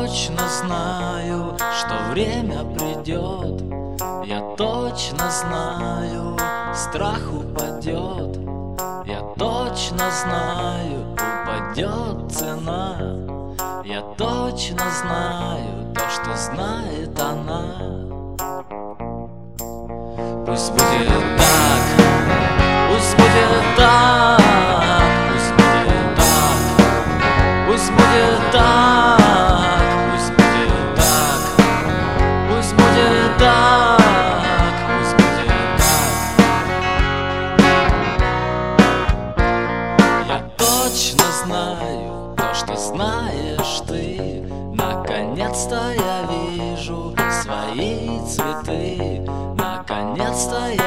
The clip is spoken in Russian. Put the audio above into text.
точно знаю, что время придет. Я точно знаю, страх упадет. Я точно знаю, упадет цена. Я точно знаю то, что знает она. Пусть будет так, пусть будет так, пусть будет так, пусть будет так, пусть будет так, пусть будет так, пусть будет так. Я точно знаю то, что знаешь ты. Наконец-то я вижу свои цветы. Наконец-то я